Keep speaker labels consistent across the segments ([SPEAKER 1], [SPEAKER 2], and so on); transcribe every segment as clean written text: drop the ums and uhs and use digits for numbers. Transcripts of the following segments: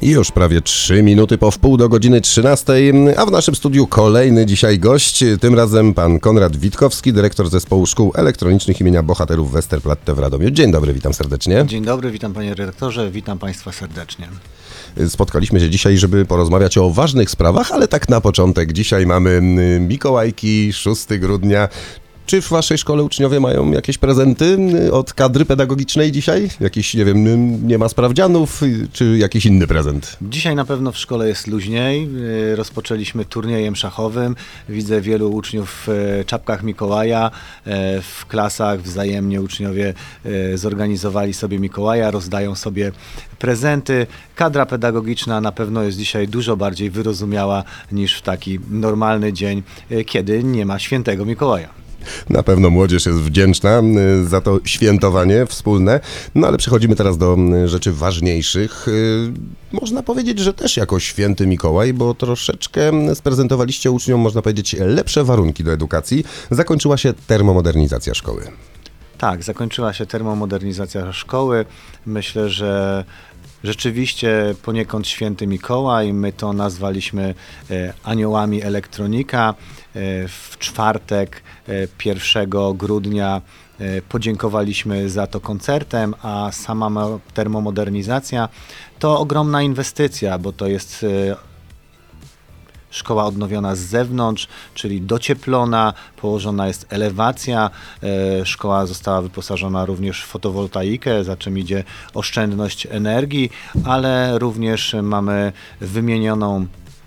[SPEAKER 1] I już prawie 3 minuty po wpół do godziny 13, a w naszym studiu kolejny dzisiaj gość, tym razem pan Konrad Witkowski, dyrektor Zespołu Szkół Elektronicznych imienia Bohaterów Westerplatte w Radomiu. Dzień dobry, witam serdecznie.
[SPEAKER 2] Dzień dobry, witam panie redaktorze, witam państwa serdecznie.
[SPEAKER 1] Spotkaliśmy się dzisiaj, żeby porozmawiać o ważnych sprawach, ale tak na początek. Dzisiaj mamy Mikołajki, 6 grudnia. Czy w waszej szkole uczniowie mają jakieś prezenty od kadry pedagogicznej dzisiaj? Jakiś, nie wiem, nie ma sprawdzianów, czy jakiś inny prezent?
[SPEAKER 2] Dzisiaj na pewno w szkole jest luźniej. Rozpoczęliśmy turniejem szachowym. Widzę wielu uczniów w czapkach Mikołaja. W klasach wzajemnie uczniowie zorganizowali sobie Mikołaja, rozdają sobie prezenty. Kadra pedagogiczna na pewno jest dzisiaj dużo bardziej wyrozumiała niż w taki normalny dzień, kiedy nie ma świętego Mikołaja.
[SPEAKER 1] Na pewno młodzież jest wdzięczna za to świętowanie wspólne, no ale przechodzimy teraz do rzeczy ważniejszych. Można powiedzieć, że też jako święty Mikołaj, bo troszeczkę sprezentowaliście uczniom, można powiedzieć, lepsze warunki do edukacji. Zakończyła się termomodernizacja szkoły.
[SPEAKER 2] Tak, zakończyła się termomodernizacja szkoły. Myślę, że rzeczywiście poniekąd święty Mikołaj, my to nazwaliśmy aniołami elektronika. W czwartek 1 grudnia podziękowaliśmy za to koncertem, a sama termomodernizacja to ogromna inwestycja, bo to jest szkoła odnowiona z zewnątrz, czyli docieplona, położona jest elewacja. Szkoła została wyposażona również w fotowoltaikę, za czym idzie oszczędność energii, ale również mamy wymienioną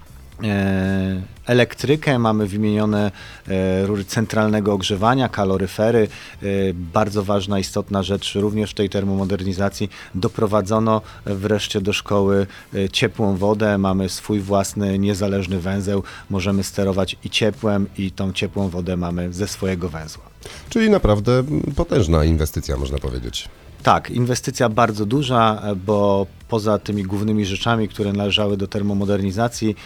[SPEAKER 2] elektrykę, mamy wymienione rury centralnego ogrzewania, kaloryfery. Bardzo ważna, istotna rzecz również w tej termomodernizacji. Doprowadzono wreszcie do szkoły ciepłą wodę. Mamy swój własny, niezależny węzeł. Możemy sterować i ciepłem, i tą ciepłą wodę mamy ze swojego węzła.
[SPEAKER 1] Czyli naprawdę potężna inwestycja, można powiedzieć.
[SPEAKER 2] Tak, inwestycja bardzo duża, bo poza tymi głównymi rzeczami, które należały do termomodernizacji,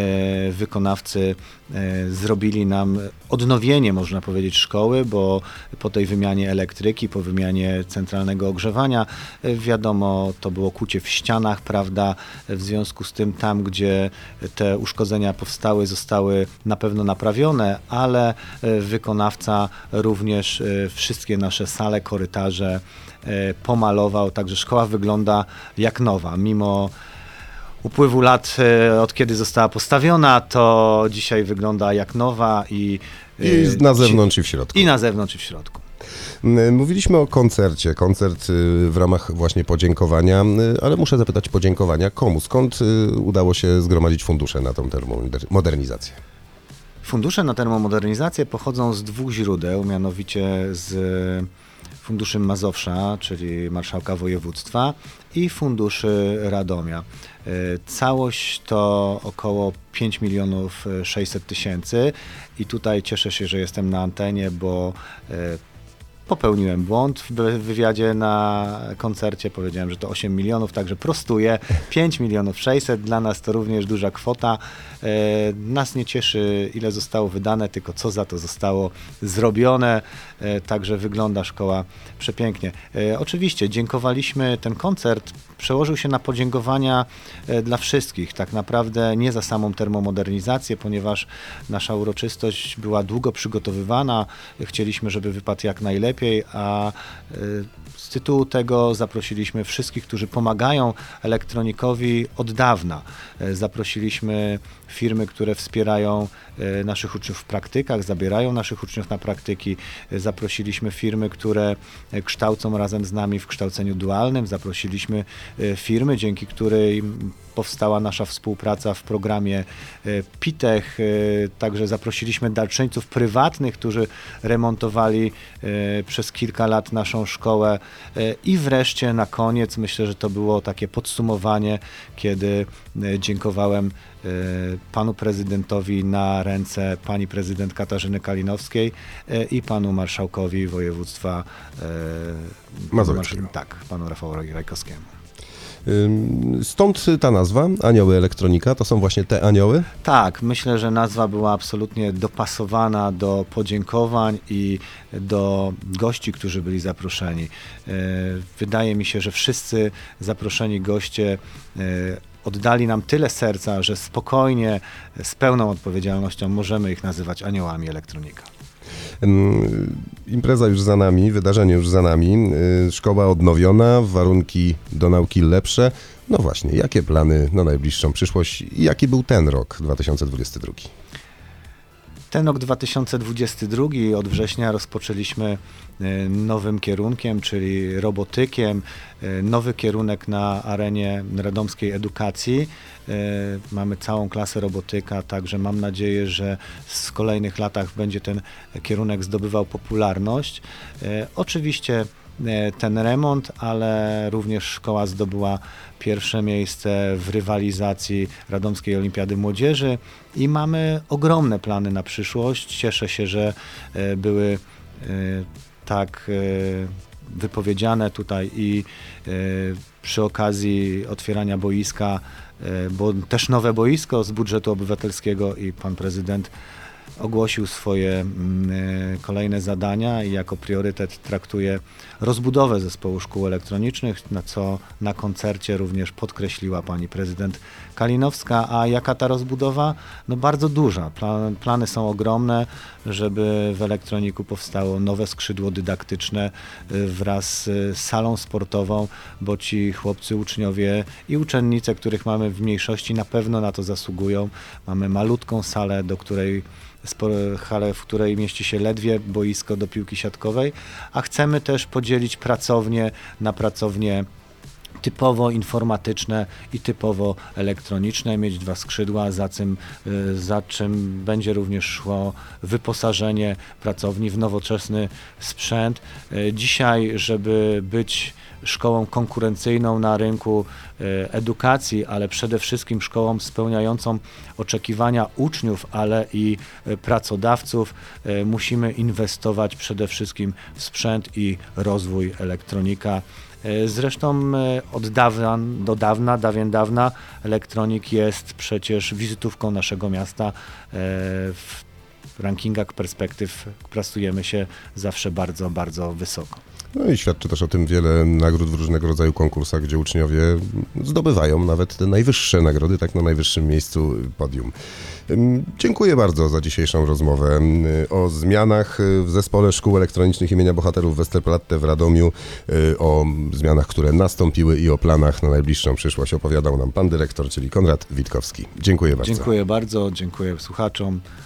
[SPEAKER 2] wykonawcy zrobili nam odnowienie, można powiedzieć, szkoły, bo po tej wymianie elektryki, po wymianie centralnego ogrzewania, wiadomo, to było kucie w ścianach, prawda, w związku z tym tam, gdzie te uszkodzenia powstały, zostały na pewno naprawione, ale wykonawca również wszystkie nasze sale, korytarze pomalował, także szkoła wygląda jak nowa. Mimo upływu lat, od kiedy została postawiona, to dzisiaj wygląda jak nowa i
[SPEAKER 1] na zewnątrz i w środku.
[SPEAKER 2] I na zewnątrz i w środku.
[SPEAKER 1] Mówiliśmy o koncercie, koncert w ramach właśnie podziękowania, ale muszę zapytać podziękowania komu? Skąd udało się zgromadzić fundusze na tą termomodernizację?
[SPEAKER 2] Fundusze na termomodernizację pochodzą z 2 źródeł, mianowicie z Funduszy Mazowsza, czyli marszałka województwa, i funduszy Radomia. Całość to około 5 600 000 i tutaj cieszę się, że jestem na antenie, bo popełniłem błąd w wywiadzie na koncercie, powiedziałem, że to 8 milionów, także prostuję, 5 600 000, dla nas to również duża kwota. Nas nie cieszy, ile zostało wydane, tylko co za to zostało zrobione, także wygląda szkoła przepięknie. Oczywiście dziękowaliśmy, ten koncert przełożył się na podziękowania dla wszystkich, tak naprawdę nie za samą termomodernizację, ponieważ nasza uroczystość była długo przygotowywana, chcieliśmy, żeby wypadł jak najlepiej, a z tytułu tego zaprosiliśmy wszystkich, którzy pomagają elektronikowi od dawna. Zaprosiliśmy firmy, które wspierają naszych uczniów w praktykach, zabierają naszych uczniów na praktyki. Zaprosiliśmy firmy, które kształcą razem z nami w kształceniu dualnym. Zaprosiliśmy firmy, dzięki której powstała nasza współpraca w programie PITech. Także zaprosiliśmy darczyńców prywatnych, którzy remontowali przez kilka lat naszą szkołę. I wreszcie na koniec, myślę, że to było takie podsumowanie, kiedy dziękowałem panu prezydentowi na ręce pani prezydent Katarzyny Kalinowskiej i panu marszałkowi województwa
[SPEAKER 1] Mazowieckiego.
[SPEAKER 2] Tak, panu Rafałowi Rajkowskiemu.
[SPEAKER 1] Stąd ta nazwa, Anioły Elektronika, to są właśnie te anioły?
[SPEAKER 2] Tak, myślę, że nazwa była absolutnie dopasowana do podziękowań i do gości, którzy byli zaproszeni. Wydaje mi się, że wszyscy zaproszeni goście oddali nam tyle serca, że spokojnie, z pełną odpowiedzialnością możemy ich nazywać aniołami elektronika.
[SPEAKER 1] Impreza już za nami, wydarzenie już za nami, szkoła odnowiona, warunki do nauki lepsze. No właśnie, jakie plany na najbliższą przyszłość i jaki był ten rok 2022?
[SPEAKER 2] Ten rok 2022 od września rozpoczęliśmy nowym kierunkiem, czyli robotykiem. Nowy kierunek na arenie radomskiej edukacji. Mamy całą klasę robotyka, także mam nadzieję, że w kolejnych latach będzie ten kierunek zdobywał popularność. Oczywiście ten remont, ale również szkoła zdobyła pierwsze miejsce w rywalizacji Radomskiej Olimpiady Młodzieży i mamy ogromne plany na przyszłość. Cieszę się, że były tak wypowiedziane tutaj i przy okazji otwierania boiska, bo też nowe boisko z budżetu obywatelskiego i pan prezydent ogłosił swoje kolejne zadania i jako priorytet traktuje rozbudowę zespołu szkół elektronicznych, na co na koncercie również podkreśliła pani prezydent Kalinowska. A jaka ta rozbudowa? No bardzo duża. Plany są ogromne, żeby w elektroniku powstało nowe skrzydło dydaktyczne wraz z salą sportową, bo ci chłopcy, uczniowie i uczennice, których mamy w mniejszości, na pewno na to zasługują. Mamy malutką salę, halę, w której mieści się ledwie boisko do piłki siatkowej, a chcemy też podzielić pracownie na pracownie typowo informatyczne i typowo elektroniczne, mieć dwa skrzydła, za czym będzie również szło wyposażenie pracowni w nowoczesny sprzęt. Dzisiaj, żeby być szkołą konkurencyjną na rynku edukacji, ale przede wszystkim szkołą spełniającą oczekiwania uczniów, ale i pracodawców, musimy inwestować przede wszystkim w sprzęt i rozwój elektronika. Zresztą od dawien dawna elektronik jest przecież wizytówką naszego miasta. W rankingach perspektyw plasujemy się zawsze bardzo, bardzo wysoko.
[SPEAKER 1] No i świadczy też o tym wiele nagród w różnego rodzaju konkursach, gdzie uczniowie zdobywają nawet te najwyższe nagrody, tak na najwyższym miejscu podium. Dziękuję bardzo za dzisiejszą rozmowę o zmianach w Zespole Szkół Elektronicznych imienia Bohaterów Westerplatte w Radomiu, o zmianach, które nastąpiły i o planach na najbliższą przyszłość opowiadał nam pan dyrektor, czyli Konrad Witkowski. Dziękuję bardzo.
[SPEAKER 2] Dziękuję bardzo, dziękuję słuchaczom.